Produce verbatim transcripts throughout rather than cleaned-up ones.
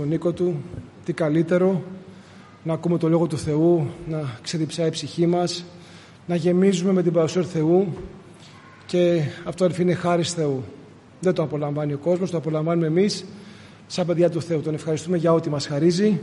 Τον Νίκο του, τι καλύτερο να ακούμε το Λόγο του Θεού, να ξεδιψάει η ψυχή μας, να γεμίζουμε με την παρουσία του Θεού, και αυτό αδελφοί είναι χάρις Θεού. Δεν το απολαμβάνει ο κόσμος, το απολαμβάνουμε εμείς σαν παιδιά του Θεού. Τον ευχαριστούμε για ό,τι μας χαρίζει.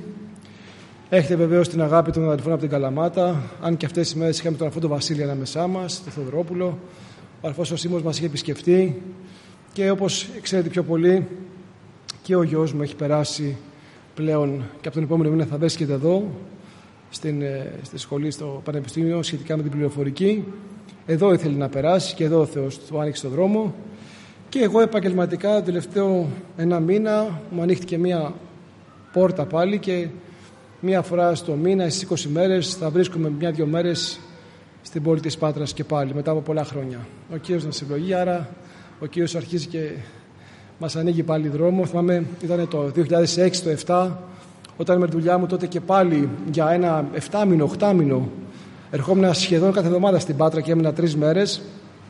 Έχετε βεβαίως την αγάπη των αδελφών από την Καλαμάτα, αν και αυτές τις μέρες είχαμε τον αδελφό τον Βασίλη ανάμεσά μας, τον Θεοδωρόπουλο. Ο αδελφός ο Σίμος μας είχε επισκεφτεί, και όπως ξέρετε πιο πολύ, και ο γιος μου έχει περάσει πλέον και από τον επόμενο μήνα θα βρίσκεται εδώ στην, στη σχολή, στο Πανεπιστήμιο, σχετικά με την πληροφορική. Εδώ ήθελε να περάσει και εδώ ο Θεός του άνοιξε τον δρόμο. Και εγώ επαγγελματικά το τελευταίο ένα μήνα μου ανοίχτηκε μία πόρτα πάλι, και μία φορά στο μήνα, στις είκοσι μέρες, θα βρίσκομαι μια-δυο μέρες στην πόλη της Πάτρας και πάλι, μετά από πολλά χρόνια. Ο Κύριος μας ευλογεί, άρα ο Κύριος αρχίζει και μας ανοίγει πάλι δρόμο. Θυμάμαι, ήταν το δύο χιλιάδες έξι, το επτά, όταν με τη δουλειά μου τότε και πάλι για ένα εφτάμηνο, οχτάμηνο ερχόμουν σχεδόν κάθε εβδομάδα στην Πάτρα και έμεινα τρεις μέρες,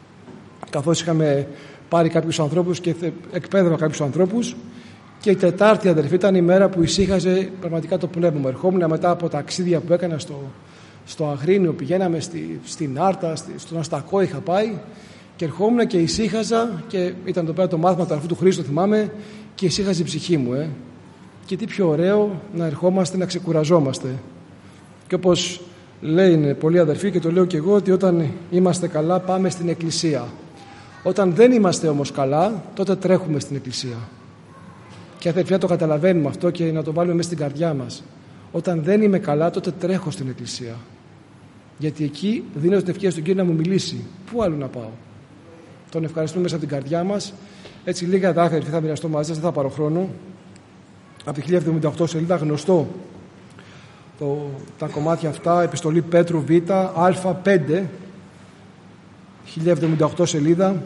καθώς είχαμε πάρει κάποιους ανθρώπους και εκπαίδευα κάποιους ανθρώπους. Και η Τετάρτη, αδερφοί, ήταν η μέρα που ησύχαζε πραγματικά το πνεύμα μου. Ερχόμουν μετά από ταξίδια που έκανα στο, στο Αγρίνιο, πηγαίναμε στη, στην Άρτα, στη, στον Αστακό είχα πάει, και ερχόμουν και ησύχαζα, και ήταν το πέρα το μάθημα του αδερφού του Χρήστο, θυμάμαι, και ησύχαζε η ψυχή μου. Ε. Και τι πιο ωραίο να ερχόμαστε να ξεκουραζόμαστε. Και όπως λένε πολλοί αδερφοί, και το λέω και εγώ, ότι όταν είμαστε καλά πάμε στην εκκλησία. Όταν δεν είμαστε όμως καλά, τότε τρέχουμε στην εκκλησία. Και αδερφοί, να το καταλαβαίνουμε αυτό και να το βάλουμε μέσα στην καρδιά μας. Όταν δεν είμαι καλά, τότε τρέχω στην εκκλησία. Γιατί εκεί δίνω την ευκαιρία στον Κύριο να μου μιλήσει. Πού άλλο να πάω? Τον ευχαριστούμε μέσα από την καρδιά μας. Έτσι, λίγα δάχτυλα θα μοιραστώ μαζί σας, δεν θα πάρω χρόνο. Από τη χίλια εβδομήντα οκτώ σελίδα, γνωστό το, τα κομμάτια αυτά, επιστολή Πέτρου Β, Α5, χίλια εβδομήντα οκτώ σελίδα.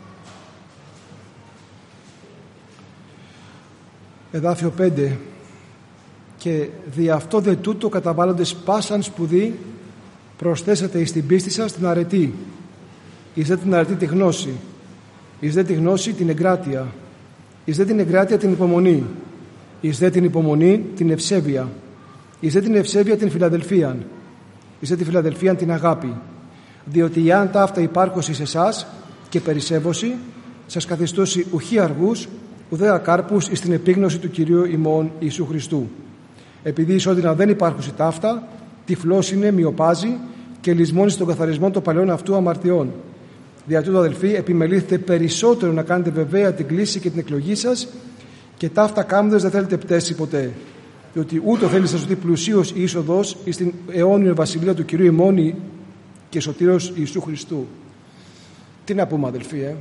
Εδάφιο πέντε. Και δι' αυτό δε τούτο καταβάλλοντες πάσαν σπουδή προσθέσατε εις την πίστη σας την αρετή, εις δε την αρετή τη γνώση, εις δε τη γνώση την εγκράτεια, εις δε την εγκράτεια την υπομονή, εις δε την υπομονή την ευσέβεια, εις δε την ευσέβεια την φιλαδελφία, εις δε τη φιλαδελφία την αγάπη. Διότι εάν τα αυτά υπάρχωση σε εσάς και περισσεύωση, σας καθιστώσει ουχή αργούς, ουδέα κάρπους εις την επίγνωση του Κυρίου ημών Ιησού Χριστού. Επειδή ισόντινα δεν υπάρχουν τα αυτά, τυφλός είναι, μειοπάζει και λησμόνει στον καθαρισμό των παλαιών αυτού αμαρτιών. Δια τούτου, αδελφοί, επιμελήθετε περισσότερο να κάνετε βεβαία την κλίση και την εκλογή σας, και ταύτα κάμδες δεν θέλετε πτέσει ποτέ. Διότι ούτω θέλει σας ότι πλουσίως η είσοδος εις την αιώνιο βασιλεία του Κυρίου ημών και σωτήρος Ιησού Χριστού. Τι να πούμε, αδελφοί, ε?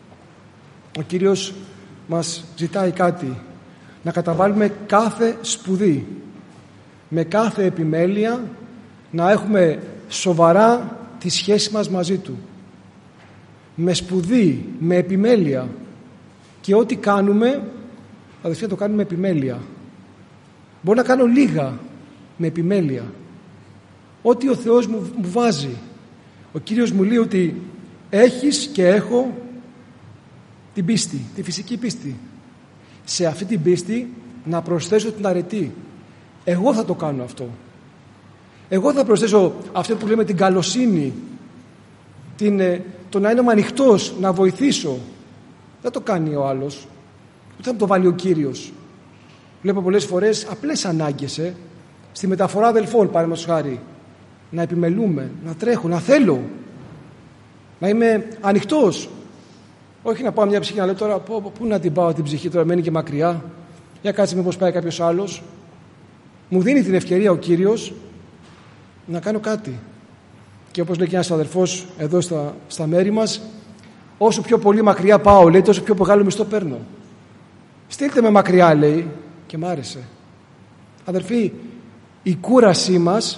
Ο Κύριος μας ζητάει κάτι, να καταβάλουμε κάθε σπουδή, με κάθε επιμέλεια, να έχουμε σοβαρά τη σχέση μας μαζί Του, με σπουδή, με επιμέλεια, και ό,τι κάνουμε, αδελφοί, να το κάνουμε με επιμέλεια. Μπορώ να κάνω λίγα με επιμέλεια, ό,τι ο Θεός μου, μου βάζει. Ο Κύριος μου λέει ότι έχεις και έχω την πίστη, τη φυσική πίστη. Σε αυτή την πίστη να προσθέσω την αρετή. Εγώ θα το κάνω αυτό. Εγώ θα προσθέσω αυτό που λέμε την καλοσύνη, την, το να είμαι ανοιχτός, να βοηθήσω. Δεν το κάνει ο άλλος, ούτε θα το βάλει ο Κύριος. Βλέπω πολλές φορές απλές ανάγκες, ε, στη μεταφορά αδελφών, παραδείγματος χάρη, να επιμελούμε, να τρέχω, να θέλω, να είμαι ανοιχτός. Όχι να πάω μια ψυχή να λέω τώρα πού να την πάω την ψυχή, τώρα μένει και μακριά, για κάτσε μήπως πάει κάποιος άλλος. Μου δίνει την ευκαιρία ο Κύριος να κάνω κάτι. Και όπως λέει και ένας αδελφός εδώ στα, στα μέρη μας, όσο πιο πολύ μακριά πάω, λέει, τόσο πιο μεγάλο μισθό παίρνω. Στείλτε με μακριά, λέει, και μ' άρεσε. Αδελφοί, η κούρασή μας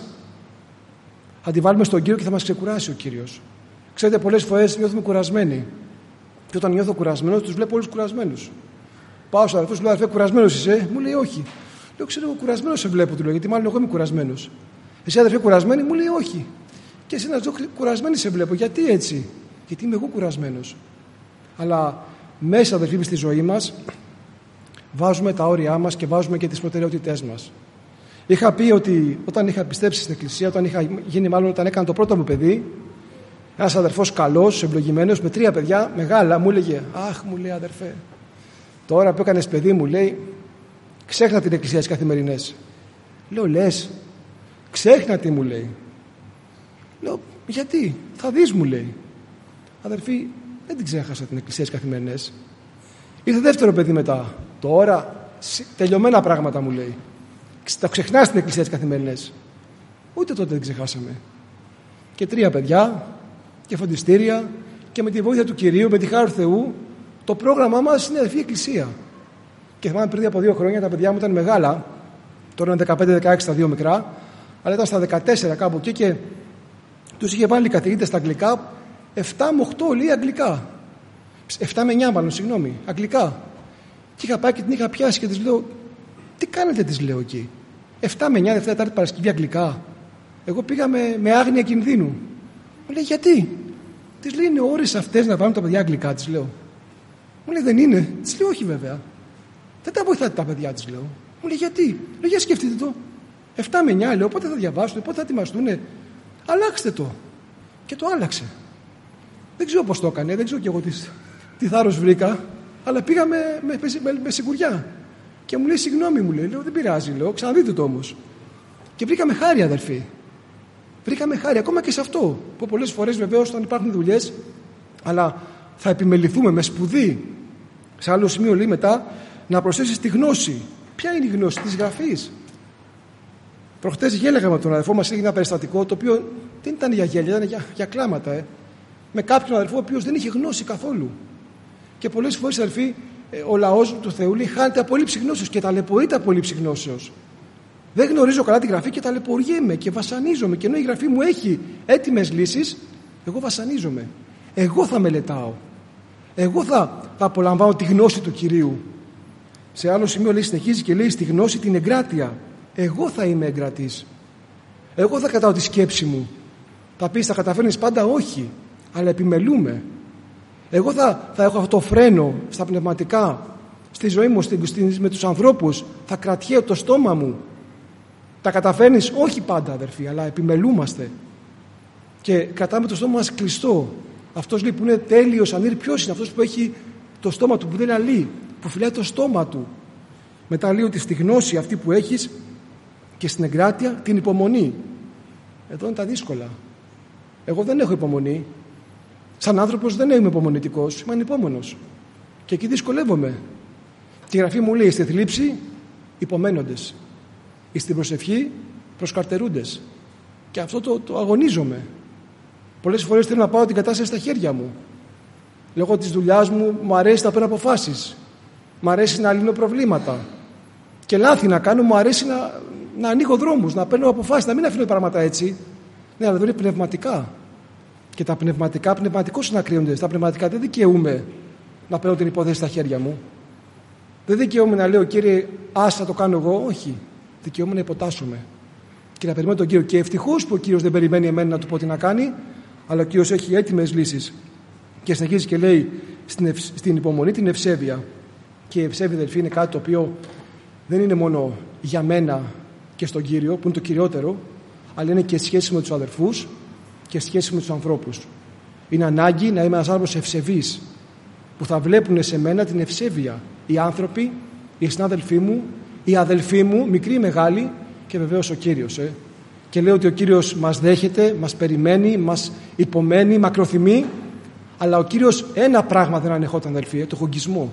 θα τη βάλουμε στον Κύριο και θα μας ξεκουράσει ο Κύριος. Ξέρετε, πολλές φορές νιώθουμε κουρασμένοι. Και όταν νιώθω κουρασμένος, τους βλέπω όλους κουρασμένους. Πάω στους αδελφούς, λέω, αδελφέ, κουρασμένος είσαι? Μου λέει, όχι. Λέω, ξέρω, εγώ κουρασμένος σε βλέπω, του λέω, γιατί μάλλον εγώ είμαι κουρασμένος. Εσύ, αδελφέ, κουρασμένη? Μου λέει, όχι. Και εσύ να ζω κουρασμένη σε βλέπω. Γιατί έτσι? Γιατί είμαι εγώ κουρασμένος. Αλλά μέσα, αδελφοί, στη ζωή μας βάζουμε τα όρια μας και βάζουμε και τις προτεραιότητές μας. Είχα πει ότι όταν είχα πιστέψει στην Εκκλησία, όταν είχα γίνει, μάλλον όταν έκανα το πρώτο μου παιδί, ένας αδερφός καλός, ευλογημένος, με τρία παιδιά μεγάλα, μου έλεγε: Αχ, μου λέει, αδερφέ, τώρα που έκανες παιδί, μου λέει, ξέχνα την Εκκλησία τις καθημερινές. Λέω: Λες? Ξέχνα τι, μου λέει. Λέω: Γιατί? Θα δεις, μου λέει. Αδερφή, δεν την ξέχασα την Εκκλησία τις καθημερινές. Ήρθε δεύτερο παιδί μετά. Τώρα τελειωμένα πράγματα, μου λέει. Τα ξεχνάς την Εκκλησία τις καθημερινές. Ούτε τότε δεν ξεχάσαμε. Και τρία παιδιά και φροντιστήρια και με τη βοήθεια του Κυρίου, με τη χάρη του Θεού, το πρόγραμμά μας είναι αδερφή Εκκλησία. Και θυμάμαι πριν από δύο χρόνια τα παιδιά μου ήταν μεγάλα. Τώρα είναι δεκαπέντε δεκαέξι τα δύο μικρά, αλλά ήταν στα δεκατέσσερα κάπου εκεί και τους είχε βάλει καθηγήτες στα αγγλικά επτά με οκτώ λέει αγγλικά. επτά με εννιά μάλλον, συγγνώμη, αγγλικά. Και είχα πάει και την είχα πιάσει και της λέω: Τι κάνετε, της λέω εκεί. επτά με εννιά Δευτέρα, Τετάρτη, Παρασκευή αγγλικά. Εγώ πήγα με, με άγνοια κινδύνου. Μου λέει: Γιατί? Της λέει: Είναι ώρες αυτές να βάλουν τα παιδιά αγγλικά, της λέω. Μου λέει: Δεν είναι. Της λέω: Όχι, βέβαια. Δεν τα βοηθάτε τα παιδιά, της λέω. Μου λέει: Γιατί? Λέω: Για σκεφτείτε το. επτά με εννιά λέω: Πότε θα διαβάσουν, πότε θα ετοιμαστούν. Αλλάξτε το. Και το άλλαξε. Δεν ξέρω πώς το έκανε, δεν ξέρω κι εγώ τι, τι θάρρος βρήκα, αλλά πήγα με, με, με, με σιγουριά. Και μου λέει: Συγγνώμη, μου λέει. Λέω: Δεν πειράζει, λέω. Ξαναδείτε το όμως. Και βρήκαμε χάρη, αδερφοί. Βρήκαμε χάρη ακόμα και σε αυτό. Που πολλές φορές βεβαίως όταν υπάρχουν δουλειές, αλλά θα επιμεληθούμε με σπουδή. Σε άλλο σημείο λέει μετά να προσθέσεις τη γνώση. Ποια είναι η γνώση της γραφής? Προχτές γέλαγα με τον αδερφό μας, έγινε ένα περιστατικό το οποίο δεν ήταν για γέλια, ήταν για, για κλάματα. Ε. Με κάποιον αδερφό ο οποίος δεν είχε γνώση καθόλου. Και πολλές φορές, αδερφοί, ο λαός του Θεού λέει, χάνεται από έλλειψη γνώσεως και ταλαιπωρείται από έλλειψη γνώσεως. Δεν γνωρίζω καλά τη γραφή και ταλαιπωριέμαι και βασανίζομαι. Και ενώ η γραφή μου έχει έτοιμες λύσεις, εγώ βασανίζομαι. Εγώ θα μελετάω. Εγώ θα, θα απολαμβάνω τη γνώση του Κυρίου. Σε άλλο σημείο λέει, συνεχίζει και λέει, στη γνώση την εγκράτεια. Εγώ θα είμαι εγκρατής. Εγώ θα κρατάω τη σκέψη μου. Θα πεις, θα καταφέρνεις πάντα? Όχι. Αλλά επιμελούμε. Εγώ θα, θα έχω αυτό το φρένο στα πνευματικά, στη ζωή μου, στη, στη, με τους ανθρώπους. Θα κρατιέω το στόμα μου. Τα καταφέρνεις? Όχι πάντα, αδερφοί, αλλά επιμελούμαστε. Και κρατάμε το στόμα μας κλειστό. Αυτός λέει που είναι τέλειος ανήρ, ποιος είναι? Αυτός που έχει το στόμα του, που δεν αλεί, που φυλάει το στόμα του. Μετά λέει ότι στη γνώση αυτή που έχεις και στην εγκράτεια την υπομονή. Εδώ είναι τα δύσκολα. Εγώ δεν έχω υπομονή. Σαν άνθρωπος δεν είμαι υπομονητικός, είμαι ανυπόμονος. Και εκεί δυσκολεύομαι. Και η γραφή μου λέει, στη θλίψη υπομένοντες, στην προσευχή προσκαρτερούντες. Και αυτό το, το αγωνίζομαι. Πολλές φορές θέλω να πάω την κατάσταση στα χέρια μου. Λόγω της δουλειάς μου μου αρέσει να παίρνω αποφάσεις. Μου αρέσει να λύνω προβλήματα. Και λάθη να κάνω, μου αρέσει να, να ανοίγω δρόμους, να παίρνω αποφάσεις, να μην αφήνω πράγματα έτσι. Ναι, αλλά δεν είναι πνευματικά. Και τα πνευματικά, πνευματικώς ανακρίνονται. Στα πνευματικά δεν δικαιούμαι να παίρνω την υπόθεση στα χέρια μου. Δεν δικαιούμαι να λέω, Κύριε, άσα το κάνω εγώ. Όχι. Δικαιούμαι να υποτάσσομαι και να περιμένω τον Κύριο. Και ευτυχώς που ο Κύριος δεν περιμένει εμένα να του πω τι να κάνει, αλλά ο Κύριος έχει έτοιμες λύσεις. Και συνεχίζει και λέει στην, ευ... στην υπομονή την ευσέβεια. Και η ευσέβεια, αδελφοί, είναι κάτι το οποίο δεν είναι μόνο για μένα και στον Κύριο, που είναι το κυριότερο, αλλά είναι και σχέση με τους αδερφούς και σχέση με τους ανθρώπους. Είναι ανάγκη να είμαι ένας άνθρωπος ευσεβής, που θα βλέπουν σε μένα την ευσέβεια οι άνθρωποι, οι συνάδελφοί μου, οι αδελφοί μου, μικροί ή μεγάλοι, και βεβαίως ο Κύριος. Ε. Και λέω ότι ο Κύριος μας δέχεται, μας περιμένει, μας υπομένει, μακροθυμεί, αλλά ο Κύριος ένα πράγμα δεν ανεχόταν, αδελφοί, ε, το χογγισμό.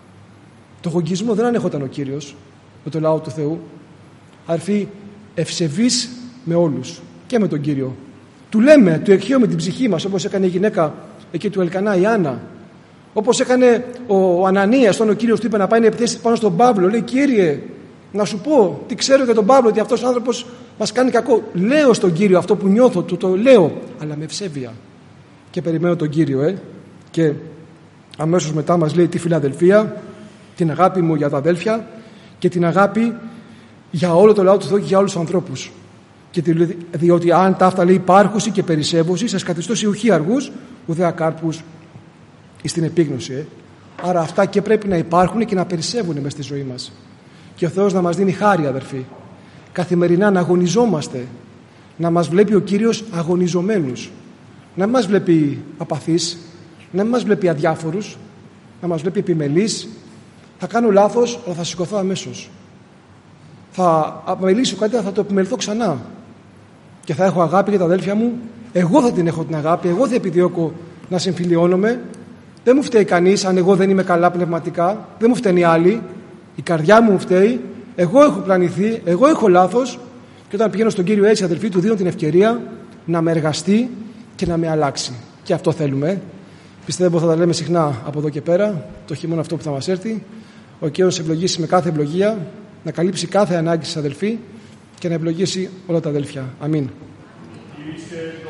Το χογγισμό δεν ανεχόταν ο Κύριος με το λαό του Θεού. Αδελφοί, ευσεβής με όλους και με τον Κύριο. Του λέμε, του εκχέουμε την ψυχή μας, όπως έκανε η γυναίκα εκεί του Ελκανά, η Άννα. Όπως έκανε ο Ανανίας, όταν ο Κύριος του είπε να πάει να επιθέσει πάνω στον Παύλο. Λέει, Κύριε, να σου πω τι ξέρω για τον Παύλο, ότι αυτός ο άνθρωπος μας κάνει κακό. Λέω στον Κύριο αυτό που νιώθω, του το λέω, αλλά με ευσέβεια. Και περιμένω τον Κύριο, ε. Και αμέσως μετά μας λέει τη φιλαδελφία, την αγάπη μου για τα αδέλφια και την αγάπη για όλο το λαό του Θεού και για όλους τους ανθρώπους. Και διότι αν τα αυτά λέει υπάρχουσι και περισσεύουσι, σας καθιστώ σε ουχή αργούς, ουδέα κάρπους στην επίγνωση. Ε. Άρα αυτά και πρέπει να υπάρχουν και να περισσεύουν μες στη ζωή μας. Και ο Θεός να μας δίνει χάρη, αδερφοί. Καθημερινά να αγωνιζόμαστε, να μας βλέπει ο Κύριος αγωνιζομένους. Να μην μας βλέπει απαθείς, να μην μας βλέπει αδιάφορους, να μας βλέπει επιμελείς. Θα κάνω λάθος, αλλά θα σηκωθώ αμέσως. Θα αμελήσω κάτι, θα το επιμελθώ ξανά. Και θα έχω αγάπη για τα αδέλφια μου. Εγώ θα την έχω την αγάπη, εγώ θα επιδιώκω να συμφιλιώνομαι. Δεν μου φταίει κανείς αν εγώ δεν είμαι καλά πνευματικά, δεν μου φταίνει άλλοι. Η καρδιά μου φταίει, εγώ έχω πλανηθεί, εγώ έχω λάθος. Και όταν πηγαίνω στον Κύριο έτσι, αδελφοί, του δίνω την ευκαιρία να με εργαστεί και να με αλλάξει. Και αυτό θέλουμε. Πιστεύω θα τα λέμε συχνά από εδώ και πέρα, το χειμώνα αυτό που θα μας έρθει. Ο Κύριος ευλογήσει με κάθε ευλογία, να καλύψει κάθε ανάγκη σας, αδελφοί, και να ευλογήσει όλα τα αδέλφια. Αμήν.